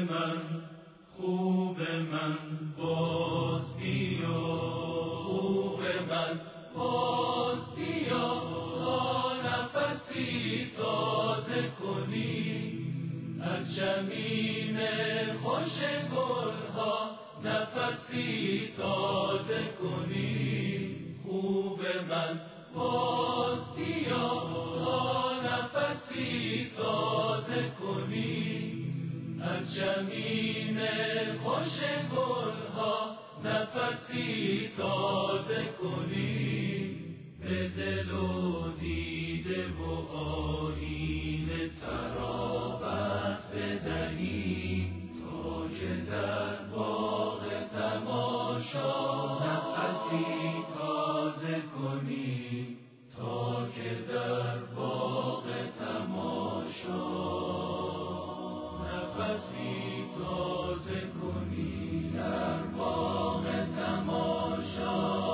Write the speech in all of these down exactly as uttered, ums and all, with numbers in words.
من خوب من باز بیا، خوب من باز بیا، تا نفسی تازه کنی از شمیم خوش گلها، نفسی تازه کنی. خوب من باز بیا، تا نفسی تازه کنی از شمیم خوش گلها، نفسی تازه کنی. به دل و دیده و آیین ترابت بدهی، تا که در باغ تماشا نفسی تازه کنی، تا که در باغ تماشا نفسی تازه کنی، در باغ تماشا.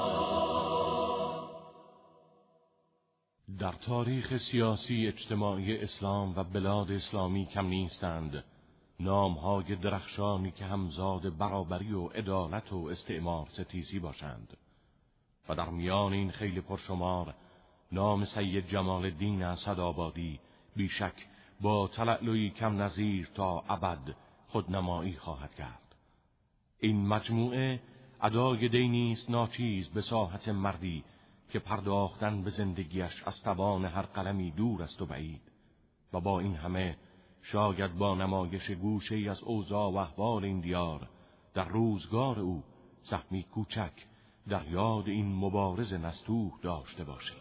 در تاریخ سیاسی اجتماعی اسلام و بلاد اسلامی کم نیستند نامهای درخشانی که همزاد برابری و عدالت و استعمار ستیزی باشند و در میان این خیلی پرشمار نام سید جمال الدین اسدآبادی بیشک با تلألؤی کم نظیر تا ابد خودنمایی خواهد کرد. این مجموعه ادای دینی است ناچیز به ساحت مردی که پرداختن به زندگیش از توان هر قلمی دور است و بعید، و با این همه شاید با نمایش گوشه‌ای از اوضاع و احوال این دیار در روزگار او سهمی کوچک در یاد این مبارز نستوه داشته باشیم.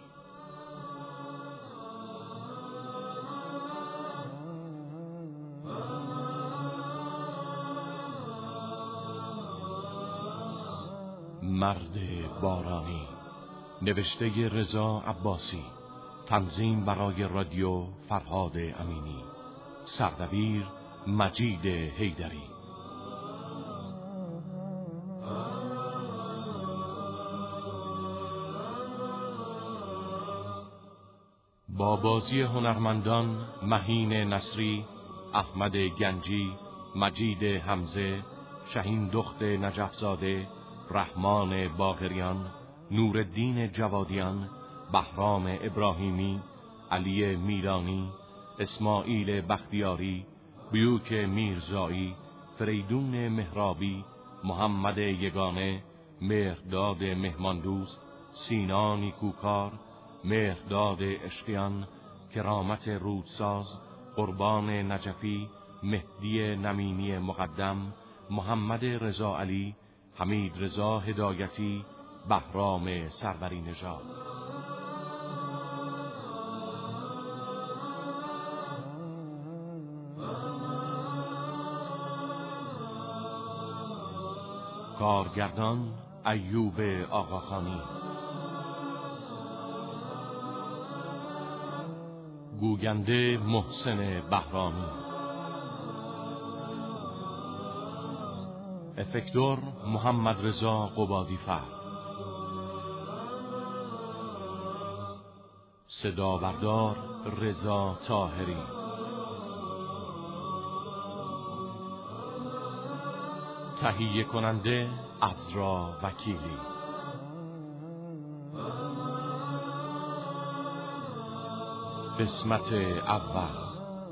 مرد بارانی، نوشته رضا عباسی، تنظیم برای رادیو فرهاد امینی، سردبیر مجید حیدری. با بازی هنرمندان مهین نصری، احمد گنجی، مجید حمزه، شهین دخت نجفزاده، رحمان باقریان، نورالدین جوادیان، بهرام ابراهیمی، علی میرانی، اسماعیل بختیاری، بیوک میرزایی، فریدون مهرابی، محمد یگانه، مهرداد مهماندوست، سینا نیکوکار، مهرداد اشقیان، کرامت رودساز، قربان نجفی، مهدی نمینی مقدم، محمد رضا علی، حمید رضا هدایتی، بهرام سروری نژاد. کارگردان ایوب آقاخانی، گوینده محسن بهرامی، افکتور محمد رضا قبادی‌فر، صدابردار رضا طاهری، تهیه کننده عزرا وکیلی. قسمت اول.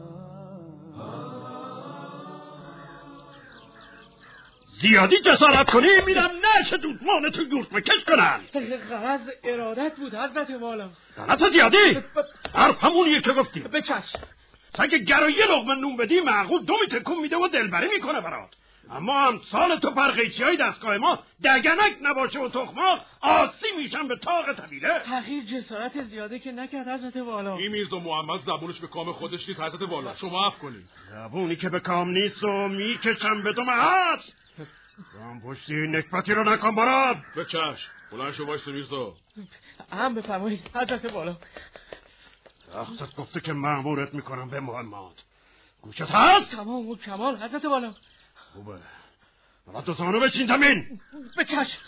زیادی جسارت کنی میرم نش دودمان تو یورت بکش کنن. غرض ارادت بود حضرت والا. غلط زیادی حرف همونیه که گفتی. بچشم. سگ گرایی لقمه نون بدی معقول دو می تکون میده و دلبری میکنه برات. اما امثال تو پرخیچی های دستگاه ما دگنک نباشه و تخماق آسی میشن به طاق طویله. تغییر جسارت زیاده که نکرد حضرت والا. این میرزا محمد زبونش به کام خودش نیست حضرت والا، شما عفو کنید. زبونی که به کام نیست و میکشم به دو محط. رام پشتی نکبتی رو نکن برات. به چشم. بلند شو وایس میرزا. هم بفرمایید حضرت والا. رخصت گفته که مأمورت میکنم به محمد. گوشت هست؟ تمام و کمال حضرت والا. خوبه. بعد دو زانو بچین زمین. به چشم.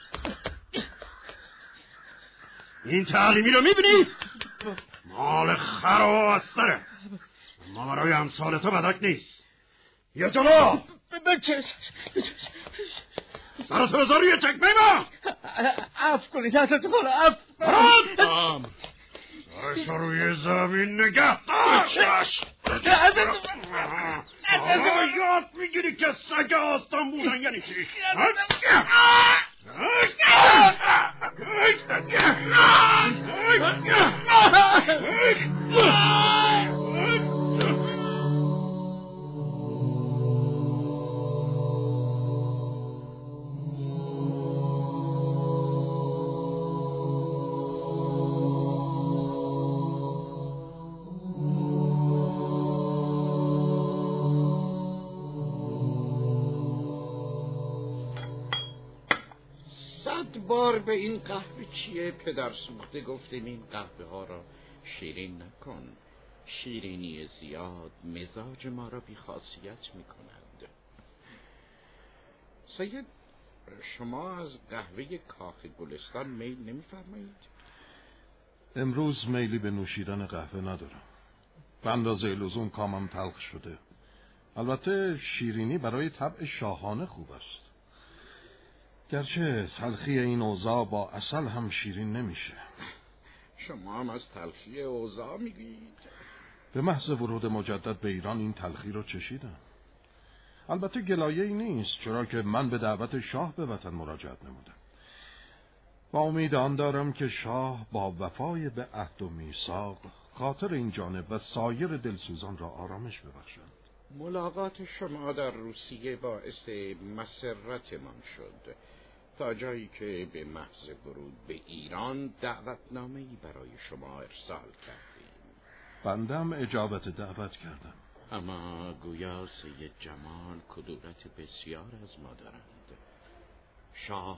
این تعلیمی رو میبینی؟ مال خر و استره. اما برای امثال تو بدک نیست. یا جلو بچه سرت بذار روی چکمه ما. عفو کنید حضرت والا، عفو. برات سرش روی زمین نگه دار. آقا یاد میگیری که سگ آستان بودن یعنی چی؟ بار به این قهوه چیه پدر سوخته گفتیم این قهوه ها را شیرین نکن، شیرینی زیاد مزاج ما را بی خاصیت می کند. سید شما از قهوه کاخ گلستان میل نمی فرمایید؟ امروز میلی به نوشیدن قهوه ندارم، به اندازه لزوم کامم تلخ شده. البته شیرینی برای طبع شاهانه خوب است، گرچه تلخی این اوضاع با عسل هم شیرین نمیشه. شما هم از تلخی اوضاع میگید؟ به محض ورود مجدد به ایران این تلخی رو چشیدم. البته گلایه‌ای نیست، چرا که من به دعوت شاه به وطن مراجعت نمودم. با امید آن دارم که شاه با وفای به عهد و میثاق خاطر این جانب و سایر دلسوزان را آرامش ببخشند. ملاقات شما در روسیه باعث مسرتمان شد، تا جایی که به محض ورود به ایران دعوتنامه‌ای برای شما ارسال کردیم. بندم اجابت دعوت کردم، اما گویا سید جمال کدورت بسیار از ما دارند. شاه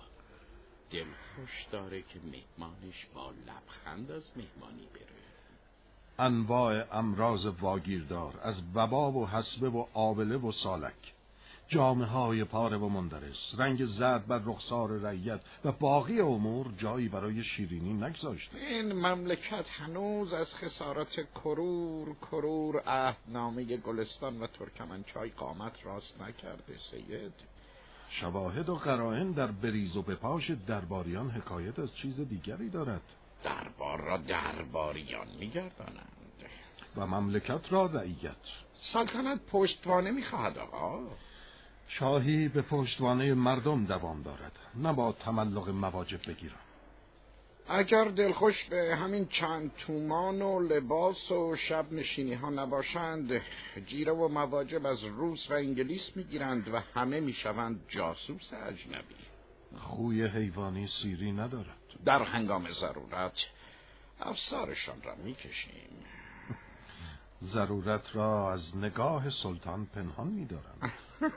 دلخوش داره که مهمانش با لبخند از مهمانی بره. انواع امراض واگیردار از وبا و حصبه و آبله و سالک، جامه های پاره و مندرس، رنگ زرد بر رخسار رعیت و باقی امور جایی برای شیرینی نگذاشته. این مملکت هنوز از خسارات کرور کرور عهدنامه گلستان و ترکمنچای قامت راست نکرده سید. شواهد و قرائن در بریز و بپاش درباریان حکایت از چیز دیگری دارد. دربار را درباریان میگردانند و مملکت را رعیت. سلطنت پشتوانه میخواهد آقا. شاهی به پشتوانه مردم دوام دارد، نه با تملق مواجب بگیرم. اگر دلخوش به همین چند تومان و لباس و شب نشینی ها نباشند، جیره و مواجب از روس و انگلیس میگیرند و همه میشوند جاسوس اجنبی. خوی حیوانی سیری ندارد. در هنگام ضرورت افسارشان را میکشیم. ضرورت را از نگاه سلطان پنهان می‌دارند.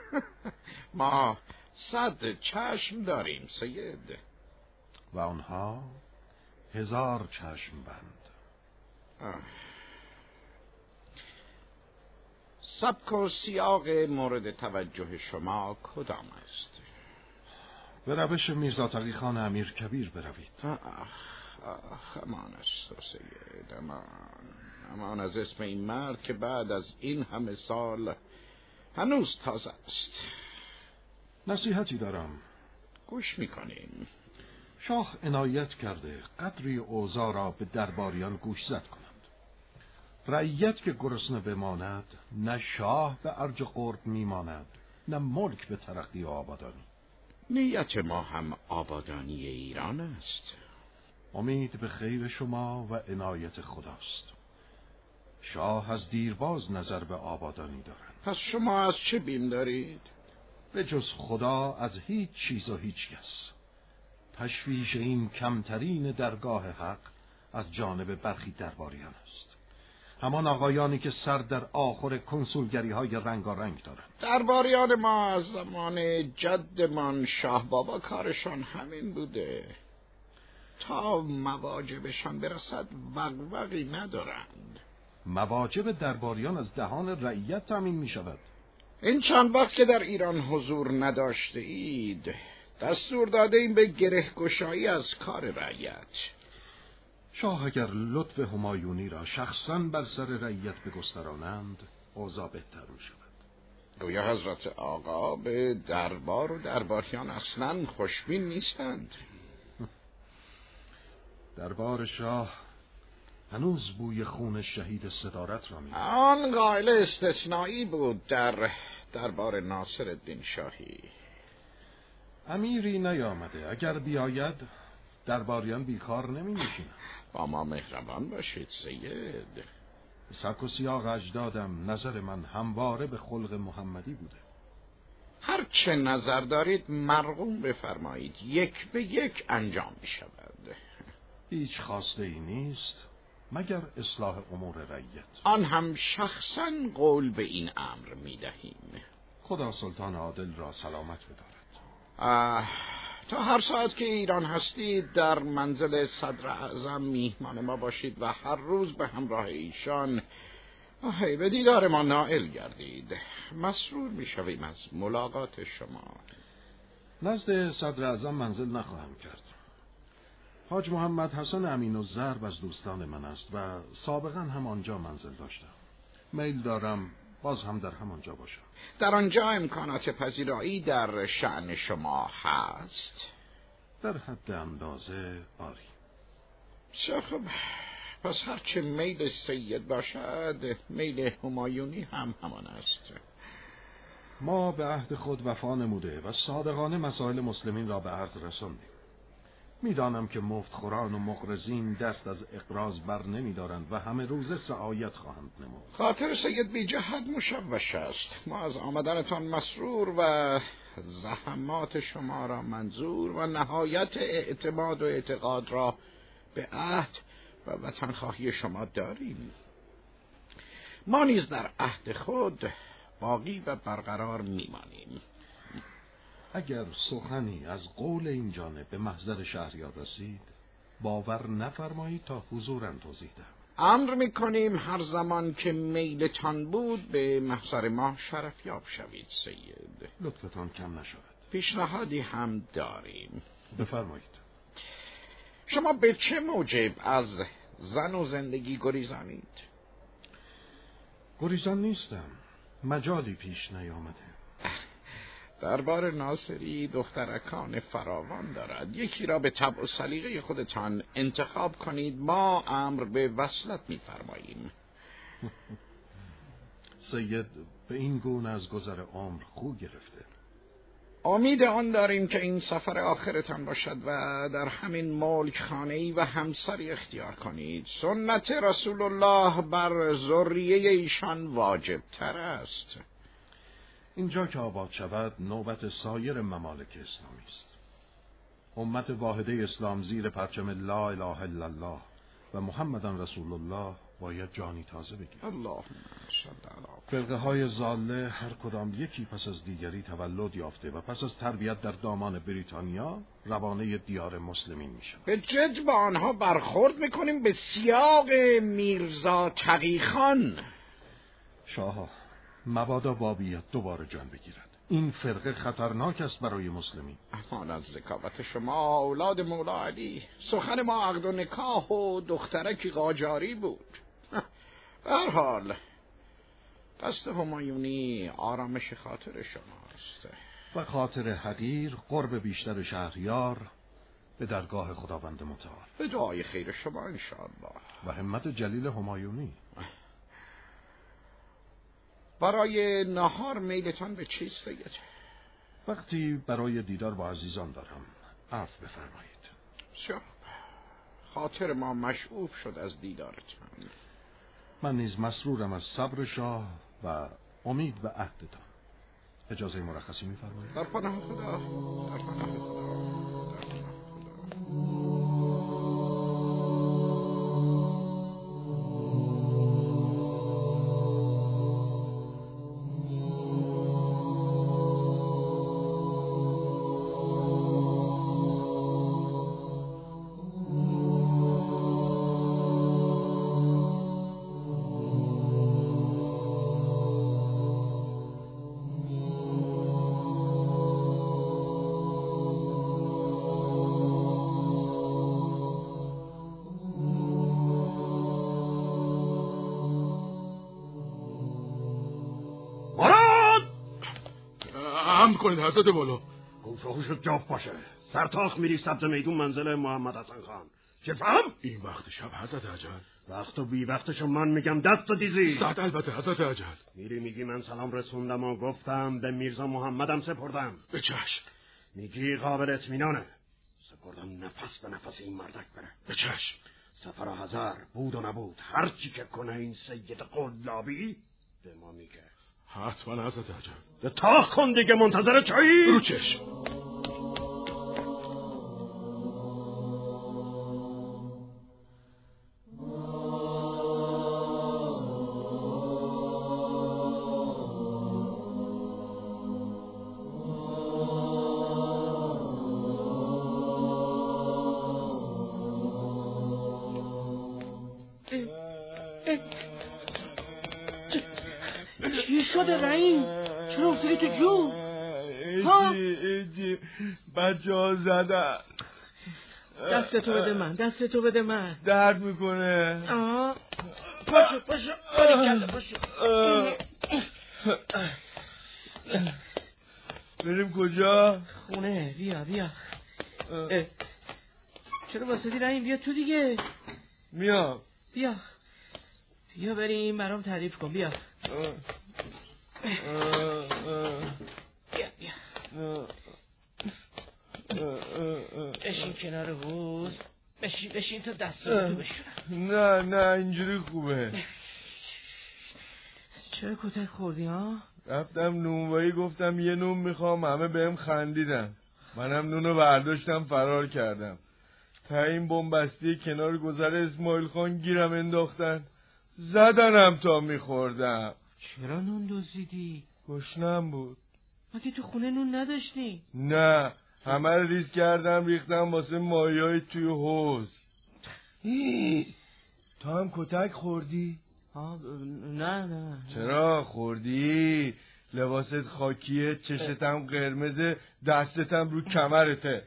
ما صد چشم داریم سید. و آنها هزار چشم بند. سبک و سیاق مورد توجه شما کدام است؟ به روش میرزا تقی خان امیر کبیر بروید. آه آه امان است سید، امان امان از اسم این مرد که بعد از این همه سال هنوز تازه است. نصیحتی دارم، گوش میکنیم. شاه عنایت کرده قدری اوضاع را به درباریان گوش زد کنند. رعیت که گرسنه بماند، نه شاه به ارج قرب میماند، نه ملک به ترقی و آبادانی. نیت ما هم آبادانی ایران است. امید به خیر شما و عنایت خداست. شاه از دیرباز نظر به آبادانی دارند. پس شما از چه بیم دارید؟ به جز خدا از هیچ چیز و هیچ کس. تشویش این کمترین درگاه حق از جانب برخی درباریان است، همان آقایانی که سر در آخر کنسولگری های رنگارنگ دارند. درباریان ما از زمان جدمان شاه بابا کارشان همین بوده. تا مواجبشان برسد وقوقی ندارند. مواجب درباریان از دهان رعیت تامین می شود. این چند وقت که در ایران حضور نداشته اید، دستور داده این به گره گشایی از کار رعیت. شاه اگر لطف همایونی را شخصاً بر سر رعیت بگسترانند، اوضاع بهتر می شود. گویا حضرت آقا به دربار و درباریان اصلا خوشبین نیستند. دربار شاه هنوز بوی خون شهید صدارت را می آن قائل استثنایی بود در دربار ناصر الدین شاهی. امیری نیامده، اگر بیاید درباریان بیکار نمی نشینند. با ما مهربان باشید سید. سبک و سیاق اجدادم نظر من همواره به خلق محمدی بوده. هر چه نظر دارید مرغوم بفرمایید، یک به یک انجام می شود. هیچ خواسته ای نیست مگر اصلاح امور رعیت. آن هم شخصا قول به این امر می دهیم. خدا سلطان عادل را سلامت بدارد. آه، تا هر ساعت که ایران هستید در منزل صدر اعظم میهمان ما باشید و هر روز به همراه ایشان آهی به دیدار ما نائل گردید. مسرور میشویم از ملاقات شما. نزد صدر اعظم منزل نخواهم کرد. حاج محمد حسن امین الضرب از دوستان من است و سابقا هم آنجا منزل داشتم. میل دارم باز هم در همانجا باشم. در آنجا امکانات پذیرایی در شأن شما هست؟ در حد اندازه آری. خب پس هرچه میل سید باشد میل همایونی هم همان است. ما به عهد خود وفا نموده و صادقانه مسائل مسلمین را به عرض رساندیم. میدانم که مفت خوران و مقرضین دست از اقراض بر نمیدارند و همه روزه سعایت خواهند نمود. خاطر سید بی جهت مشوش است. ما از آمدنتان مسرور و زحمات شما را منظور و نهایت اعتماد و اعتقاد را به عهد و وطنخواهی شما داریم. ما نیز در عهد خود باقی و برقرار میمانیم. اگر سخنی از قول این جانب به محضر شهریار رسید باور نفرمایید تا حضوراً توضیح دهم. امر میکنیم هر زمان که میلتان بود به محضر ما شرفیاب شوید سید. لطفتان کم نشود. پیشنهادی هم داریم. بفرمایید. شما به چه موجب از زن و زندگی گریزانید؟ گریزان نیستم، مجالی پیش نیامده. دربار ناصری دخترکان فراوان دارد. یکی را به طبع و سلیقه خودتان انتخاب کنید، ما امر به وصلت می‌فرماییم. سید به این گونه از گذر عمر خو گرفته. امید آن داریم که این سفر آخرتان باشد و در همین ملک خانه‌ای و همسری اختیار کنید. سنت رسول الله بر ذریه ایشان واجب تر است. اینجا که آباد شود نوبت سایر ممالک اسلامی است. امت واحده اسلام زیر پرچم لا اله الا الله و محمدن رسول الله باید جانی تازه بگیرد. اللهم صل علی فرقه های ضاله هر کدام یکی پس از دیگری تولد یافته و پس از تربیت در دامان بریتانیا روانه دیار مسلمین می شود. به جد با آنها برخورد میکنیم به سیاق میرزا تقی خان. شاه مبادا بابیت دوباره جان بگیرد. این فرقه خطرناک است برای مسلمین. امان از ذکاوت شما اولاد مولا علی. سخن ما عقد و نکاح و دخترکی قاجاری بود. به هر حال قصد همایونی آرامش خاطر شماست و خاطر حقیر قرب بیشتر شهریار به درگاه خداوند متعال. به دعای خیر شما انشاءالله. و همت جلیل همایونی. برای نهار میلتان به چیست سید؟ وقتی برای دیدار با عزیزان دارم عفو بفرمایید. شب خاطر ما مشعوف شد از دیدارتان. من نیز مسرورم از صبر شاه و امید به عهدتان. اجازه مرخصی می‌فرمایید؟ در پناه خدا. در پناه خدا. رحم کنید حضرت والا. گوش و هوشت جاف باشه. سرتاخ میری سبز میدون منزل محمد حسن خان. چه فهم؟ این وقت شب حضرت اجل. وقت و بی وقتشو من میگم دست و دیزی. صد البته حضرت اجل. میری میگی من سلام رسوندم و گفتم به میرزا محمدم سپردم. به چشم. میگی قابل اطمینانه. سپردم نفس به نفس این مردک بره. به چشم. سفر و حضر بود و نبود هر چی که کنه این سید قلابی به ما میگه. حتما حضرت اجل. به تاخ کن دیگه، منتظر چایی؟ رو چشم. چی شده رحیم؟ چرا افتادی تو جون؟ ها؟ ایجی بچه ها زدن. دست تو بده من، دست تو بده من. درد میکنه. آه پاشو پاشو باریکلا پاشو. بریم کجا؟ خونه. بیا بیا. چرا واسدی رحیم؟ بیا تو دیگه. میام. بیا بیا بریم، برام تعریف کن. بیا بیا بیا بشین کنار حوض. بشین بشین تا دستاتو بشورم. نه نه اینجوری خوبه. چرا کتک خوردی ها؟ رفتم نونوایی گفتم یه نون میخوام، همه بهم خندیدن. منم نونو برداشتم فرار کردم. تا این بنبستی کنار گذر اسماعیل خان گیرم انداختن، زدنم تا میخوردم. چرا نون دزدیدی؟ گشنم بود. مگه تو خونه نون نداشتی؟ نه، همه رو ریز کردم ریختم واسه مایای توی حوض. تو هم کتک خوردی؟ آه نه نه. چرا خوردی؟ لباست خاکیه، چشتم قرمزه، دستتم رو کمرته.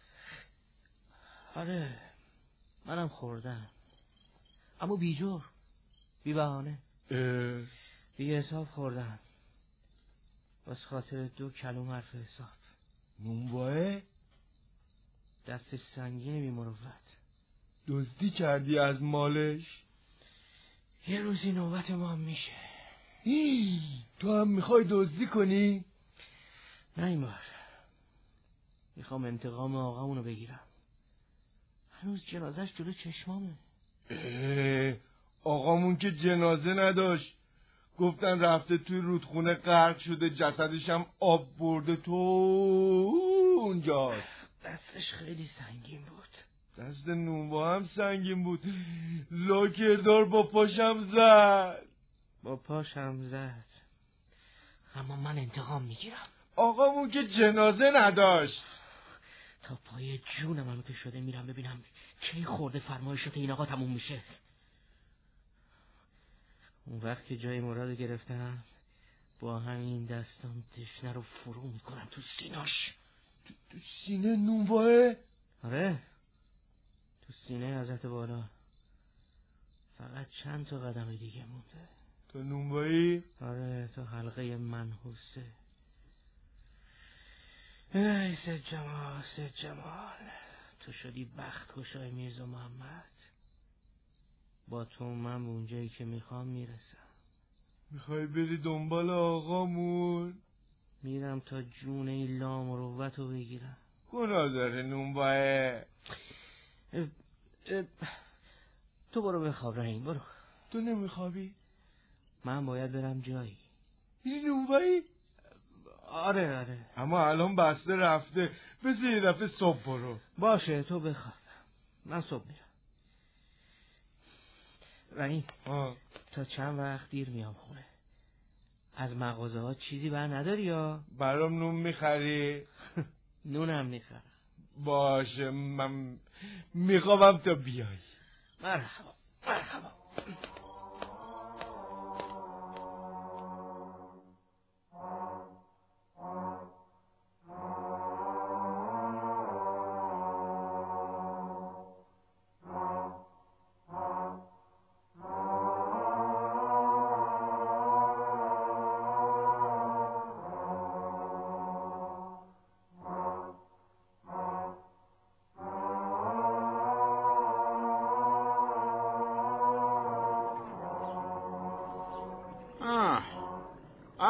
آره منم خوردم، اما بیجور، بی بهانه، بی حساب خوردم. بس خاطر دو کلوم حرف حساب. نونواه؟ دست سنگین بی مروت. دزدی کردی از مالش؟ یه روزی نوبت ما هم میشه. ای تو هم میخوای دزدی کنی؟ نه این بار میخوام انتقام آقامونو بگیرم. هنوز جنازش جلو چشمامه. آقامون که جنازه نداشت، گفتن رفته توی رودخونه غرق شده، جسدش هم آب برده تو اونجاست. دستش خیلی سنگین بود. دست نونوا هم سنگین بود. لاکردار با پاشم زد. با پاشم زد، اما من انتقام میگیرم. آقامون که جنازه نداشت. تا پای جونم هم که شده میرم ببینم کی خورده فرمایشات این آقا تموم میشه. اون وقت که جای مراد گرفتم با همین دستم دشنه رو فرو میکنم تو سیناش. تو, تو سینه نونواه؟ آره تو سینه ازت بالا. فقط چند تا قدم دیگه مونده. تو نونوایی؟ آره تو حلقه منحوسه. ای سید جمال سید جمال، تو شدی بخت کشای میرزا محمد. با تو من به اونجایی که میخوام میرسم. میخوای بری دنبال آقامون؟ میرم تا جون این لامروت رو بگیرم. گناه داره نونواه. تو برو بخواب رحیم، برو. تو نمیخوابی؟ من باید برم جایی. این نونوایی؟ آره آره. اما الان بسته رفته، بذار یه دفعه صبح برو. باشه تو بخواب، من صبح میرم. رحیم تا چند وقت دیر میام خونه. از مغازه ها چیزی بر نداری یا؟ برام نون میخری؟ نونم میخرم. باشه من میخوابم تا بیای. مرحبا مرحبا.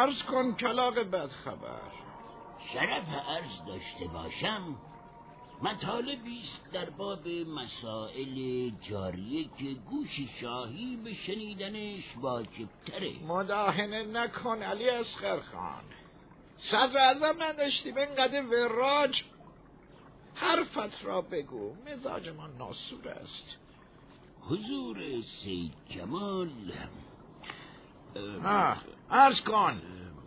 عرض کن کلاغ بدخبر. شرف عرض داشته باشم مطالبی است در باب مسائل جاریه که گوش شاهی به شنیدنش واجب‌تره. مداهنه نکن علی اصغر خان. صدر اعظم نداشتیم اینقدر وراج. حرفت را بگو، مزاج ما ناسور است. حضور سید جمال ها عرض کن.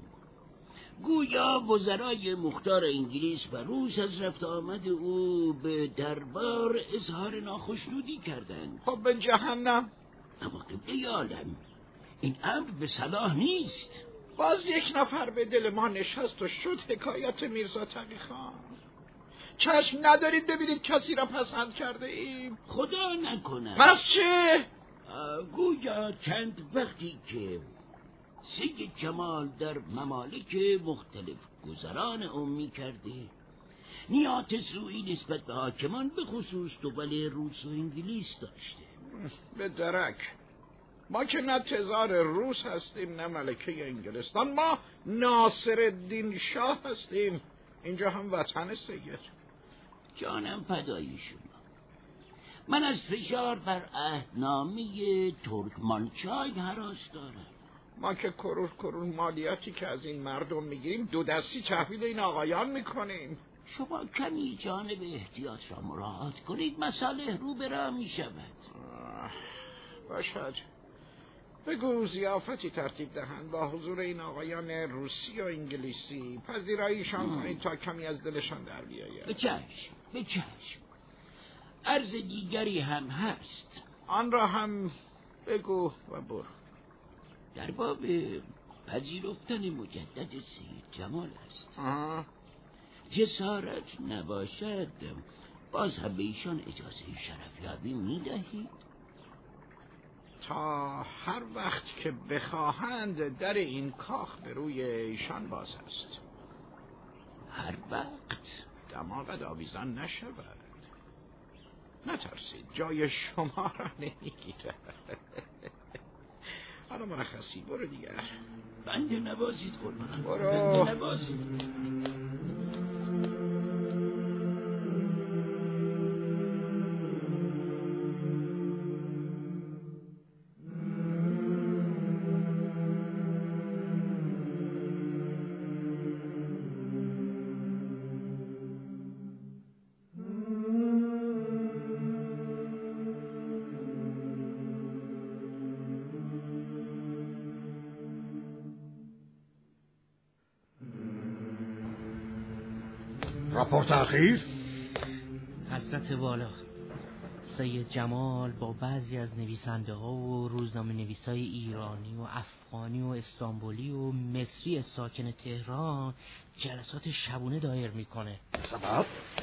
گویا وزرای مختار انگلیس و روس از رفت آمد او به دربار اظهار ناخشنودی کردند. خب به جهنم. اما قبله عالم این امر به صلاح نیست. باز یک نفر به دل ما نشست و شد حکایت میرزا تقی خان. چشم ندارید ببینید کسی را پسند کرده ایم؟ خدا نکنه. پس چه؟ گویا چند وقتی که سید جمال در ممالک مختلف گذران او می کرده نیات سوئی نسبت به حاکمان به خصوص دول روس و انگلیس داشته. به درک ما که نه تزار روس هستیم نه ملکه انگلستان، ما ناصر الدین شاه هستیم. اینجا هم وطن سید. جانم فدای شما. من از فشار بر عهدنامه ترکمانچای هراس دارم. ما که کرور کرور مالیاتی که از این مردم میگیریم دو دستی تحویل این آقایان میکنیم. شما کمی جانب احتیاط را مراعات کنید، مسئله رو به راه میشود. باشد. بگو ضیافتی ترتیب دهند با حضور این آقایان روسی و انگلیسی، پذیراییشان کنید تا کمی از دلشان در بیاید. به چشم به چشم. عرض دیگری هم هست، آن را هم بگو و برو. در باب پذیرفتن مجدد سید جمال است. آه. جسارت نباشد باز هم به ایشان اجازه شرفیابی میدهید؟ تا هر وقت که بخواهند در این کاخ به روی ایشان باز است. هر وقت دماغت آویزان نشود. نترسید جای شما را نمیگیرد. حالا مرخصی برو دیگر. بنده نوازید قربانم. برو. بنده نوازید. راپورت اخیر. حضرت والا، سید جمال با بعضی از نویسنده ها و روزنامه نویسای ایرانی و افغانی و استانبولی و مصری ساکن تهران جلسات شبونه دایر میکنه. سبب؟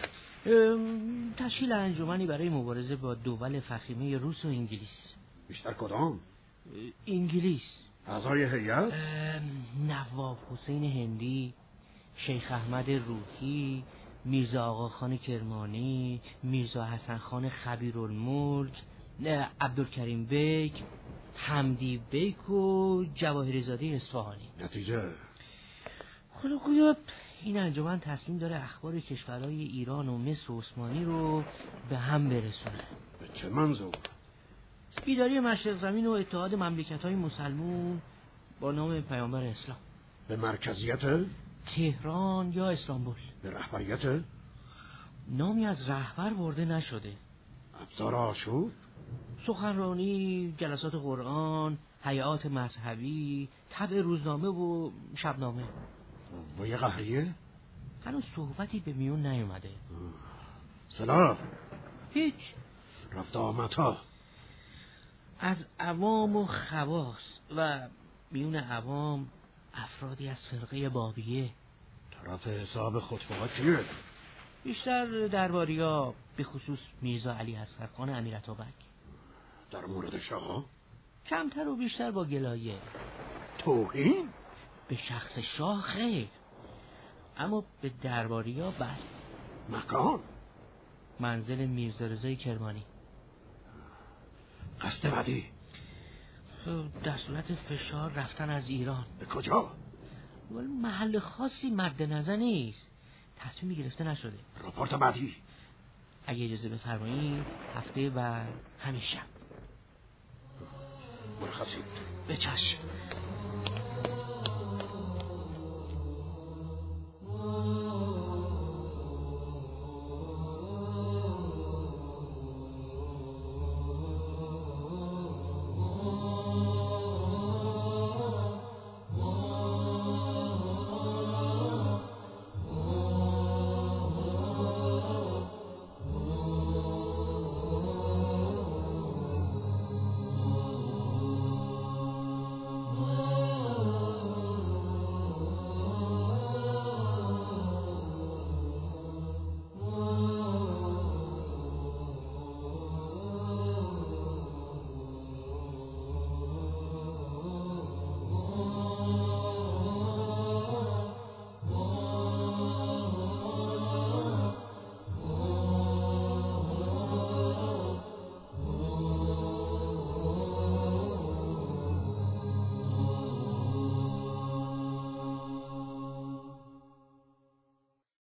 تشکیل انجمنی برای مبارزه با دول فخیمه روس و انگلیس. بیشتر کدام؟ انگلیس. اعضای هیئت؟ نواب حسین هندی، شیخ احمد روحی، میرزا آقاخان کرمانی، میرزا حسن خان خبیرالملک، عبدالکریم بیک، حمدی بیک و جواهری زاده اصفهانی. نتیجه؟ خدا گویا این انجمن تصمیم داره اخبار کشورهای ایران و مصر و عثمانی رو به هم برسونه. به چه منظور؟ بیداری مشرق زمین و اتحاد مملکت‌های مسلمون با نام پیامبر اسلام. به مرکزیت؟ تهران یا استانبول. به رهبریت؟ نامی از رهبر برده نشده. ابزار آشوب؟ سخنرانی، جلسات قرآن، هیئات مذهبی، طبع روزنامه و شبنامه. و یه قهریه؟ هنوز صحبتی به میون نیومده. سلاح؟ هیچ. رفت آمدها؟ از عوام و خواص و میون عوام افرادی از فرقه بابیه. طرف حساب خطبه کیه؟ بیشتر درباریا، به خصوص میرزا علی اصغر خان امیراتابک. در مورد شاه؟ کمتر و بیشتر با گلایه. توهین؟ به شخص شاه خیر، اما به درباریا بله. مکان؟ منزل میرزا رضای کرمانی. قصد بعدی؟ در صورت فشار رفتن از ایران. به کجا؟ ولی محل خاصی مد نظر نیست. تصمیمی گرفته نشده. رپورت بعدی اگه اجازه بفرمایید هفته بعد همین شب. مرخصید. به چشم.